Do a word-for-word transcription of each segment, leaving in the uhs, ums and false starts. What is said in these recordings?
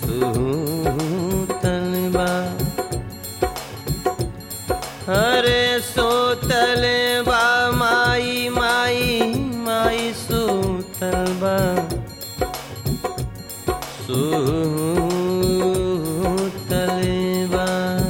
सूतल बा अरे सूतल बा माई माई माई सूतल बा सूतल बा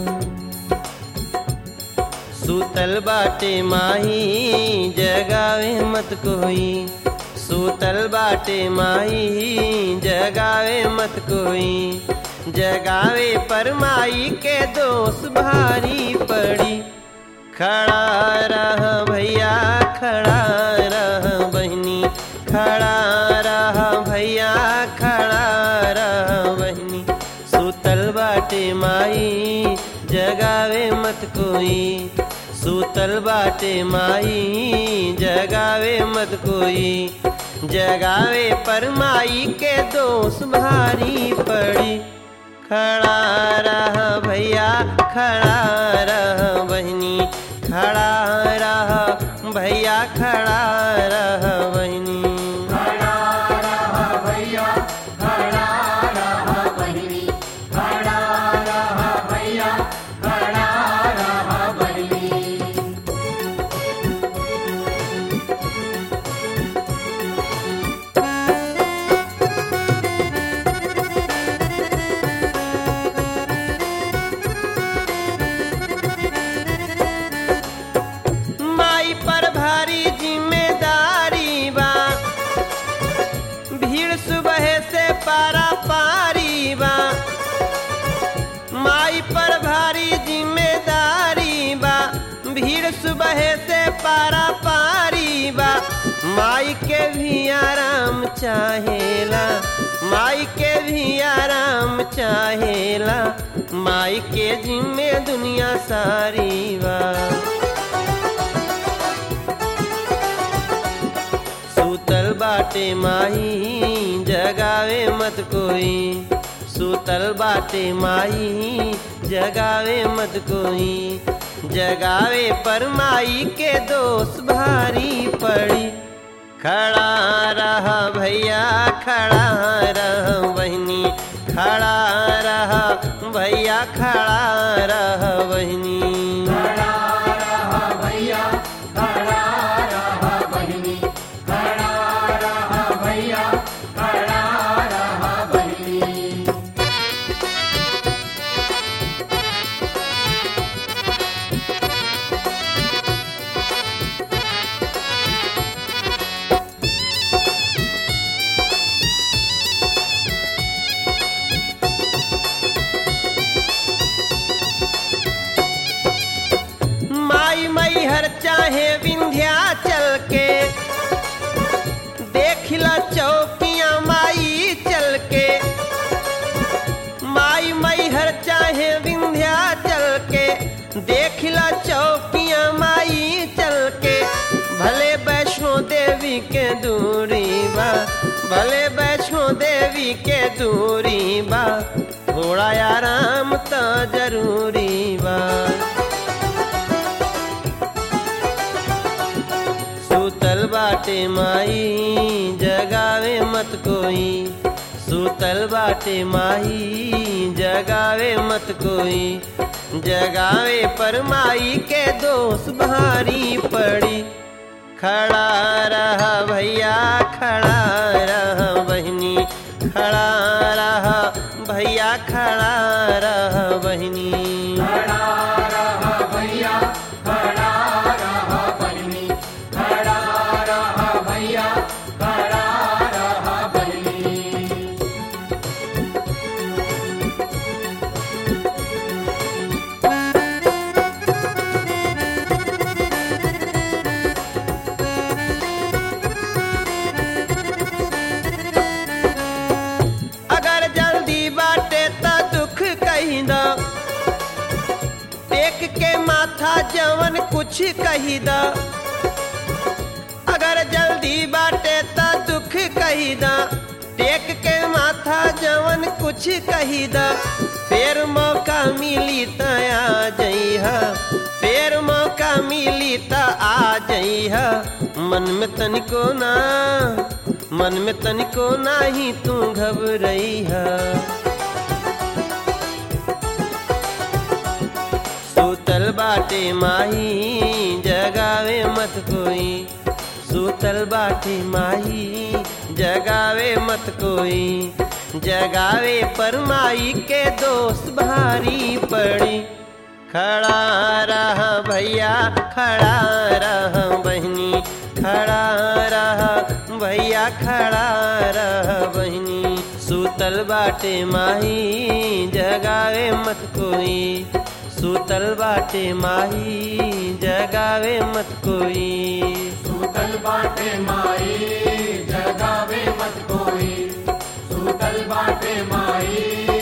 सूतल बाटे माही जगावे मत कोई सूतल बाटे माही जगावे मत कोई जगावे पर माई के दोष भारी पड़ी खड़ा रह भैया खड़ा रह बहनी खड़ा रह भैया खड़ा रह बहनी सूतल बाटे माई जगावे मत कोई सूतल बाटे माई जगावे मत कोई जगावे पर माई के दोष भारी पड़ी खड़ा रह भैया खड़ा रह बहनी खड़ा रह भैया खड़ा रह बहनी खड़ा रह भैया खड़ा रह बहनी खड़ा रह भैया खड़ा रह बहनी माई पर भारी जिम्मेदारी बा भीड़ सुबह से पारा पारी बा माई पर भारी जिम्मेदारी बा भीड़ सुबह से पारा पारी बा माई के भी आराम चाहेला माई के भी आराम चाहेला माई के जिम्मे दुनिया सारी बा सूतल बाटे माही जगावे मत कोई सूतल बाटे माही जगावे मत कोई जगावे पर माई के दोष भारी पड़ी खड़ा रह भैया खड़ा रह बहनी खड़ा रह भैया खड़ा रह बहनी खड़ा रह भैया खड़ा रह बहनी खड़ा रह भैया खड़ा रह बहनी माई मई हर चाहे विंध्याचल के देखला चौकियां माई चल के माई मई हर चाहे विंध्याचल के देखला चौकियां माई चल के भले वैष्णो देवी के दूरी बा भले वैष्णो देवी के दूरी बा थोड़ा आराम तो जरूरी बा सूतल बाटे माई जगावे मत कोई सूतल बाटे माई जगावे मत कोई जगावे पर माई के दोष भारी पड़ी खड़ा रह भैया खड़ा रह बहनी खड़ा रह भैया खड़ा रह बहनी खड़ा रह भैया खड़ा रह बहनी खड़ा रह भैया खड़ा रह बहनी अगर जल्दी बाटे त दुख कही द टेक के माथा जवन कुछ कही द अगर जल्दी बाटे त दुख कही द टेक के माथा जवन कुछ कही द फिर मौका मिली त आ जइहा फिर मौका मिली त आ जइहा मन में तनिको ना मन में तनिको नाही तू घबरइहा बाटे माही जगावे मत कोई, सूतल बाटे माही जगावे मत कोई, जगावे पर माई के दोस्त भारी पड़ी। खड़ा रहा भैया खड़ा रहा बहनी, खड़ा रहा भैया खड़ा रहा बहनी, सूतल बाटे माही जगावे मत कोई, सूतल बाटे माही जगावे मत कोई। सूतल बाटे माई जगावे मत कोई, सूतल बाटे माई